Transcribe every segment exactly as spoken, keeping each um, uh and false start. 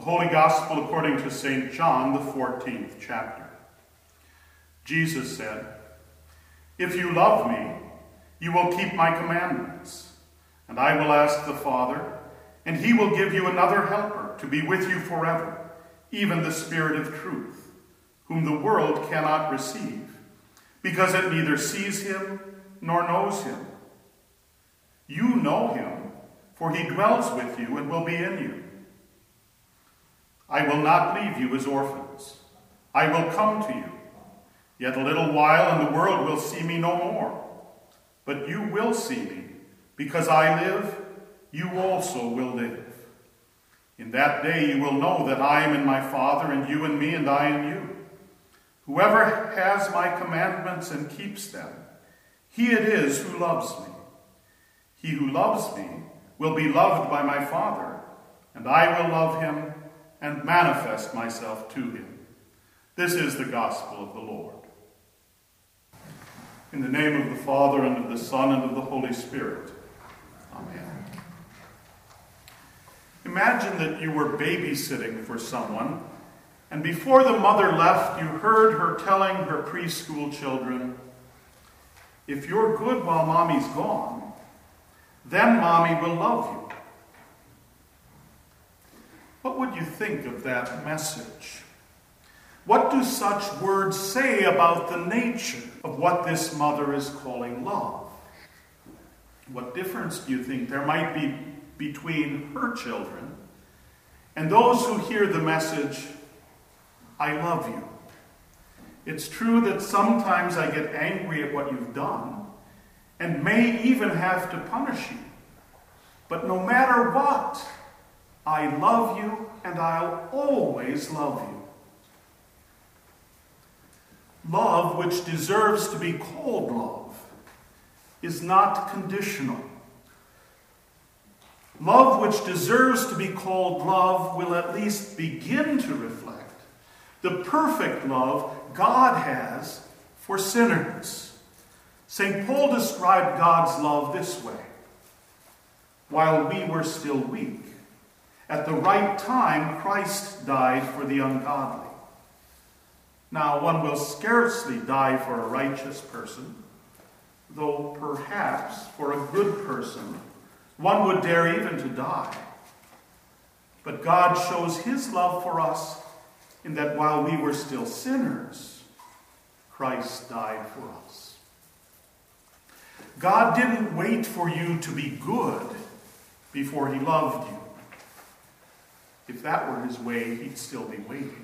Holy Gospel according to Saint John, the fourteenth chapter. Jesus said, "If you love me, you will keep my commandments, and I will ask the Father, and he will give you another helper to be with you forever, even the Spirit of truth, whom the world cannot receive, because it neither sees him nor knows him. You know him, for he dwells with you and will be in you. I will not leave you as orphans. I will come to you. Yet a little while, and the world will see me no more. But you will see me. Because I live, you also will live. In that day you will know that I am in my Father, and you in me, and I in you. Whoever has my commandments and keeps them, he it is who loves me. He who loves me will be loved by my Father, and I will love him and manifest myself to him." This is the gospel of the Lord. In the name of the Father, and of the Son, and of the Holy Spirit. Amen. Imagine that you were babysitting for someone, and before the mother left, you heard her telling her preschool children, "If you're good while mommy's gone, then mommy will love you." What would you think of that message? What do such words say about the nature of what this mother is calling love? What difference do you think there might be between her children and those who hear the message, "I love you"? It's true that sometimes I get angry at what you've done and may even have to punish you. But no matter what, I love you and I'll always love you. Love, which deserves to be called love, is not conditional. Love, which deserves to be called love, will at least begin to reflect the perfect love God has for sinners. Saint Paul described God's love this way: "While we were still weak, at the right time Christ died for the ungodly." Now, one will scarcely die for a righteous person, though perhaps for a good person one would dare even to die. But God shows his love for us in that while we were still sinners, Christ died for us. God didn't wait for you to be good before he loved you. If that were his way, he'd still be waiting.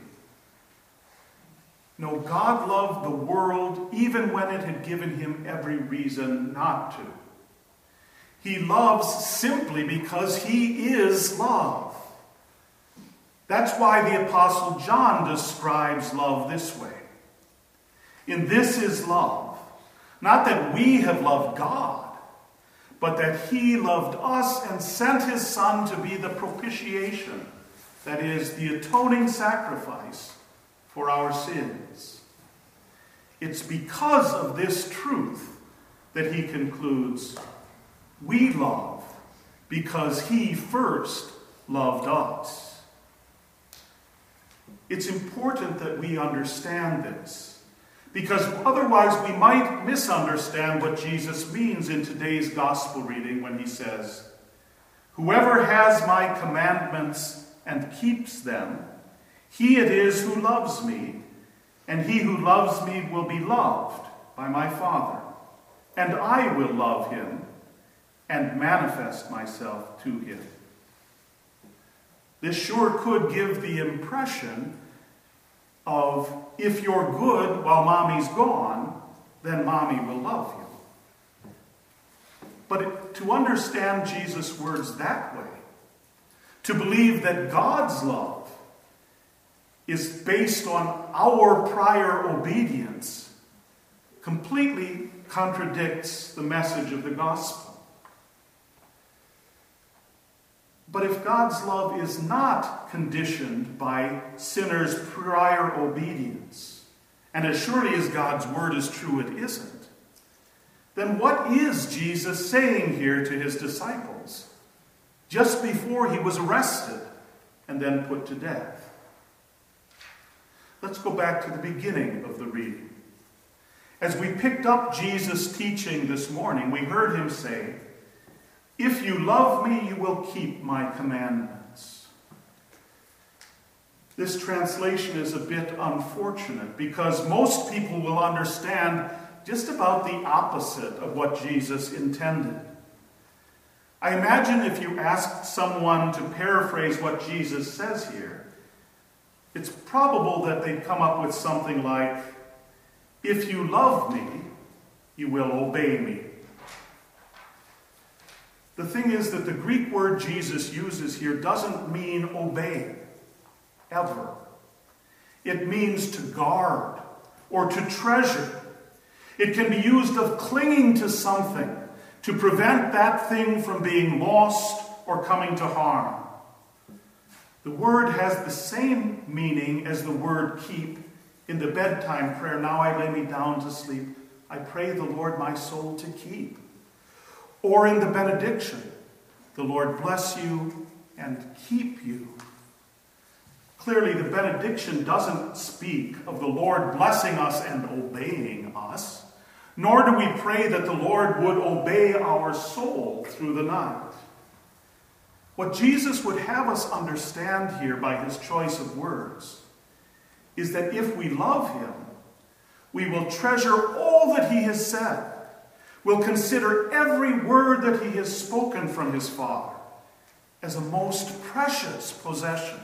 No, God loved the world even when it had given him every reason not to. He loves simply because he is love. That's why the Apostle John describes love this way: "In this is love, not that we have loved God, but that he loved us and sent his Son to be the propitiation," that is, the atoning sacrifice for our sins. It's because of this truth that he concludes, "We love because he first loved us." It's important that we understand this, because otherwise we might misunderstand what Jesus means in today's gospel reading when he says, "Whoever has my commandments and keeps them, he it is who loves me, and he who loves me will be loved by my Father, and I will love him and manifest myself to him." This sure could give the impression of, if you're good while mommy's gone, then mommy will love you. But to understand Jesus' words that way, to believe that God's love is based on our prior obedience, completely contradicts the message of the gospel. But if God's love is not conditioned by sinners' prior obedience, and as surely as God's word is true it isn't, then what is Jesus saying here to his disciples just before he was arrested and then put to death. Let's go back to the beginning of the reading. As we picked up Jesus' teaching this morning, we heard him say, "If you love me, you will keep my commandments." This translation is a bit unfortunate because most people will understand just about the opposite of what Jesus intended. I imagine if you asked someone to paraphrase what Jesus says here, it's probable that they'd come up with something like, "If you love me, you will obey me." The thing is that the Greek word Jesus uses here doesn't mean obey, ever. It means to guard or to treasure. It can be used of clinging to something to prevent that thing from being lost or coming to harm. The word has the same meaning as the word keep in the bedtime prayer, "Now I lay me down to sleep. I pray the Lord my soul to keep." Or in the benediction, "The Lord bless you and keep you." Clearly, the benediction doesn't speak of the Lord blessing us and obeying us, nor do we pray that the Lord would obey our soul through the night. What Jesus would have us understand here by his choice of words is that if we love him, we will treasure all that he has said. We'll consider every word that he has spoken from his Father as a most precious possession.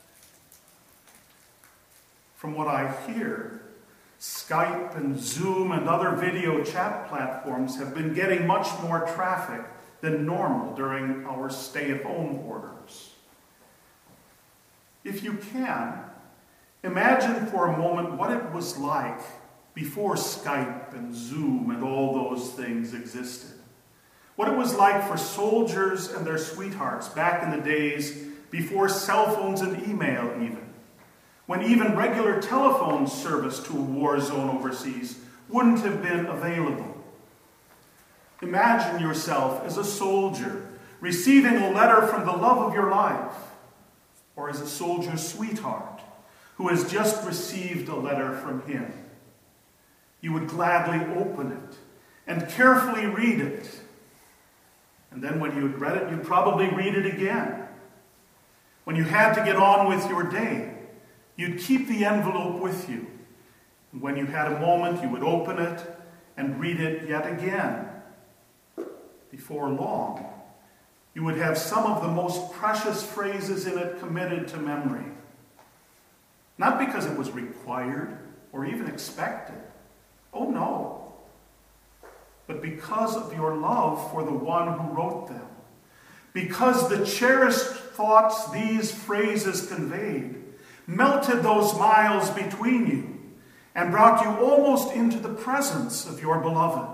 From what I hear, Skype and Zoom and other video chat platforms have been getting much more traffic than normal during our stay-at-home orders. If you can, imagine for a moment what it was like before Skype and Zoom and all those things existed. What it was like for soldiers and their sweethearts back in the days before cell phones and email even, when even regular telephone service to a war zone overseas wouldn't have been available. Imagine yourself as a soldier receiving a letter from the love of your life, or as a soldier's sweetheart who has just received a letter from him. You would gladly open it and carefully read it. And then when you had read it, you'd probably read it again. When you had to get on with your day, you'd keep the envelope with you. And when you had a moment, you would open it and read it yet again. Before long, you would have some of the most precious phrases in it committed to memory. Not because it was required or even expected. Oh no. But because of your love for the one who wrote them. Because the cherished thoughts these phrases conveyed melted those miles between you and brought you almost into the presence of your beloved.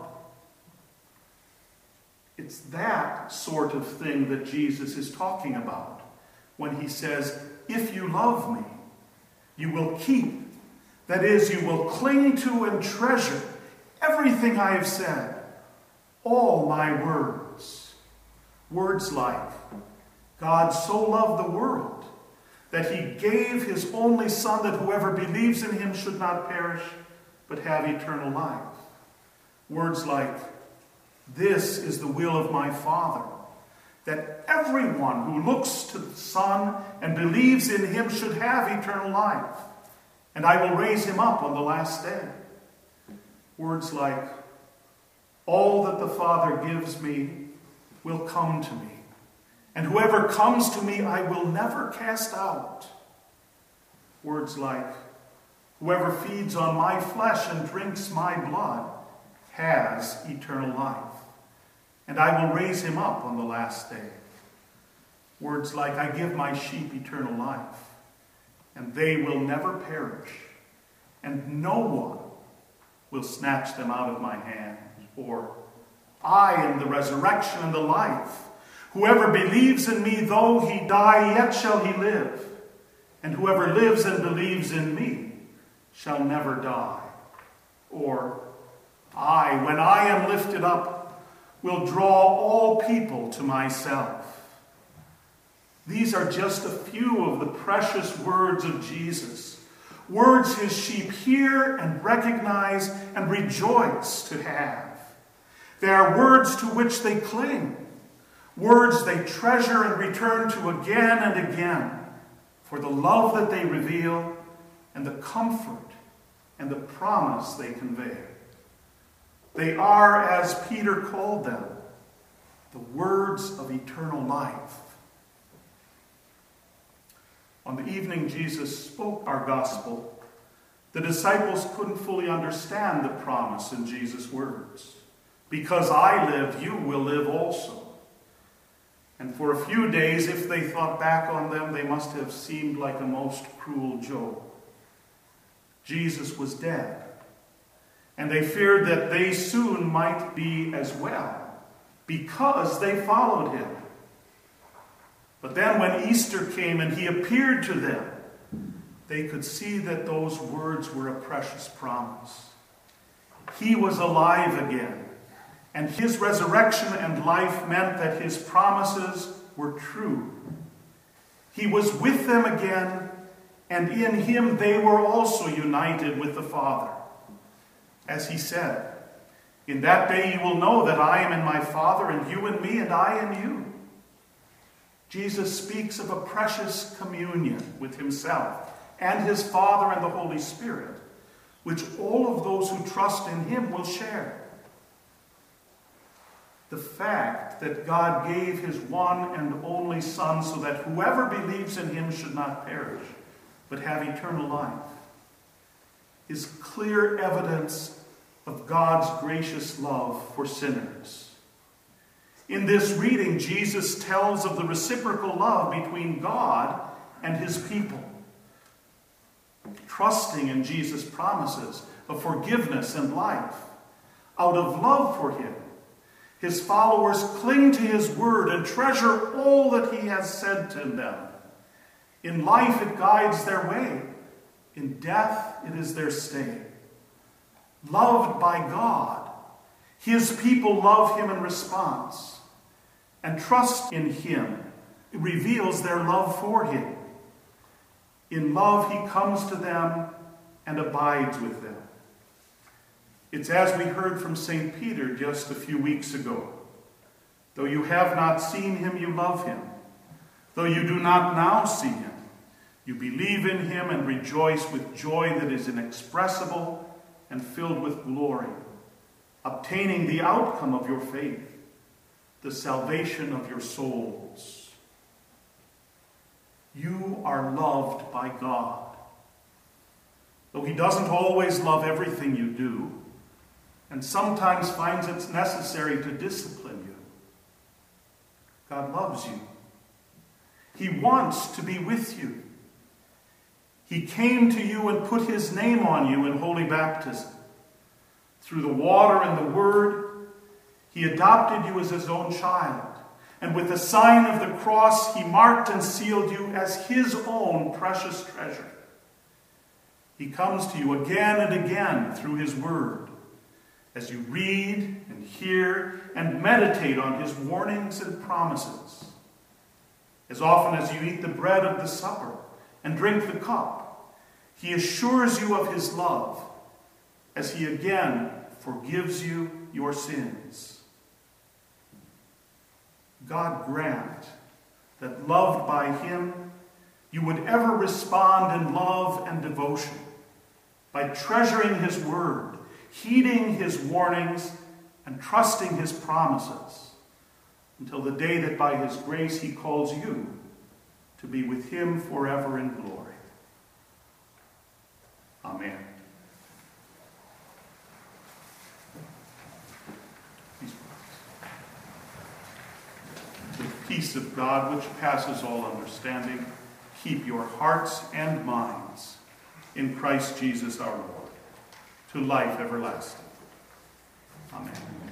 It's that sort of thing that Jesus is talking about when he says, "If you love me, you will keep." That is, you will cling to and treasure everything I have said, all my words. Words like, God so loved the world that he gave his only Son that whoever believes in him should not perish but have eternal life. Words like, this is the will of my Father, that everyone who looks to the Son and believes in him should have eternal life, and I will raise him up on the last day. Words like, all that the Father gives me will come to me, and whoever comes to me I will never cast out. Words like, whoever feeds on my flesh and drinks my blood has eternal life, and I will raise him up on the last day. Words like, I give my sheep eternal life, and they will never perish, and no one will snatch them out of my hand. Or, I am the resurrection and the life. Whoever believes in me, though he die, yet shall he live. And whoever lives and believes in me shall never die. Or, I, when I am lifted up, will draw all people to myself. These are just a few of the precious words of Jesus, words his sheep hear and recognize and rejoice to have. They are words to which they cling, words they treasure and return to again and again for the love that they reveal and the comfort and the promise they convey. They are, as Peter called them, the words of eternal life. On the evening Jesus spoke our gospel, the disciples couldn't fully understand the promise in Jesus' words. Because I live, you will live also. And for a few days, if they thought back on them, they must have seemed like a most cruel joke. Jesus was dead, and they feared that they soon might be as well, because they followed him. But then when Easter came and he appeared to them, they could see that those words were a precious promise. He was alive again, and his resurrection and life meant that his promises were true. He was with them again, and in him they were also united with the Father. As he said, "In that day you will know that I am in my Father, and you in me, and I in you." Jesus speaks of a precious communion with himself and his Father and the Holy Spirit, which all of those who trust in him will share. The fact that God gave his one and only Son so that whoever believes in him should not perish, but have eternal life, is clear evidence of God's gracious love for sinners. In this reading, Jesus tells of the reciprocal love between God and his people. Trusting in Jesus' promises of forgiveness and life, out of love for him, his followers cling to his word and treasure all that he has said to them. In life, it guides their way. In death, it is their stay. Loved by God, his people love him in response, and trust in him. It reveals their love for him. In love, he comes to them and abides with them. It's as we heard from Saint Peter just a few weeks ago. Though you have not seen him, you love him. Though you do not now see him, you believe in him and rejoice with joy that is inexpressible and filled with glory, obtaining the outcome of your faith, the salvation of your souls. You are loved by God. Though he doesn't always love everything you do, and sometimes finds it necessary to discipline you, God loves you. He wants to be with you. He came to you and put his name on you in holy baptism. Through the water and the word, he adopted you as his own child. And with the sign of the cross, he marked and sealed you as his own precious treasure. He comes to you again and again through his word, as you read and hear and meditate on his warnings and promises. As often as you eat the bread of the supper and drink the cup, he assures you of his love, as he again forgives you your sins. God grant that, loved by him, you would ever respond in love and devotion by treasuring his word, heeding his warnings, and trusting his promises, until the day that by his grace he calls you to be with him forever in glory. Amen. The peace of God, which passes all understanding, keep your hearts and minds in Christ Jesus our Lord, to life everlasting. Amen.